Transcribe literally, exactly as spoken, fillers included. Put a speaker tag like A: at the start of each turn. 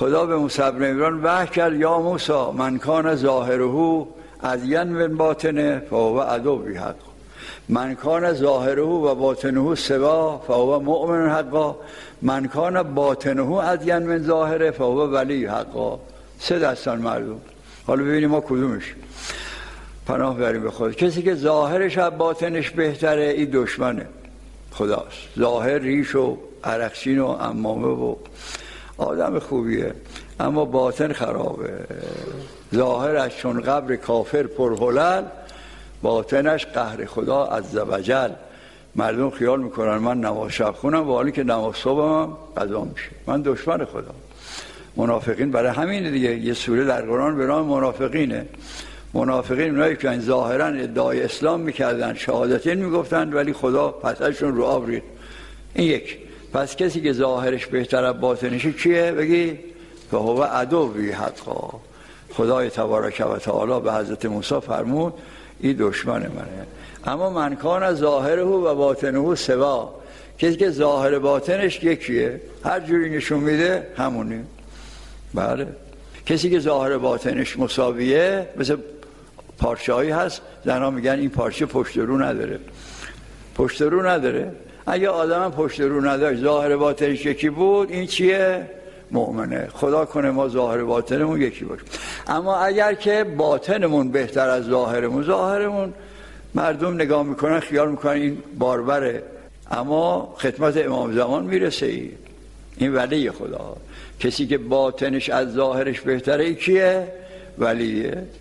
A: خدا به موسی بن عمران وحی کرد یا موسی من کان ظاهره ادین من باطنه فهو عدوی حق، من کان ظاهره و باطنه سوا فهو مؤمن حقا، من کان باطنه ادین من ظاهره فهو ولی حقا. سه دستان مردم. حالا ببینیم ما کدومش. پناه بریم به خود. کسی که ظاهرش از باطنش بهتره این دشمنه خداست. ظاهر ریش و عرقچین و عمامه و آدم خوبیه، اما باطن خرابه. ظاهرش چون قبر کافر پرهلل، باطنش قهر خدا عزوجل. مردم خیال میکنن من نماز شب خونم و حالی که نماز صبحم قضا میشه. من دشمن خدا. منافقین برای همین دیگه یه سوره در قرآن به نام منافقینه. منافقین اونایی که ظاهرا ادعای اسلام میکردن، شهادتین میگفتن، ولی خدا پسشون رو آب ریخت. این یک. پس کسی که ظاهرش بهتر از باطنش کیه؟ بگی فهو عدوی حقا. خدای تبارک و تعالی به حضرت موسی فرمود این دشمن منه. اما من کان ظاهره و باطنه سوا، کسی که ظاهر باطنش یکیه، هر جوری نشون میده همونه. بله. کسی که ظاهر باطنش مساویه، مثل پارچه‌ای هست زنها میگن این پارچه پشت رو نداره، پشت رو نداره. اگه آدم پشت رو نداشت، ظاهر باطنش یکی بود، این چیه؟ مؤمنه. خدا کنه ما ظاهر باطنمون یکی باشه. اما اگر که باطنمون بهتر از ظاهرمون، ظاهرمون مردم نگاه میکنن خیال میکنن این باربره، اما خدمت امام زمان میرسه. ای این ولی خدا. کسی که باطنش از ظاهرش بهتره ای کیه؟ ولیه.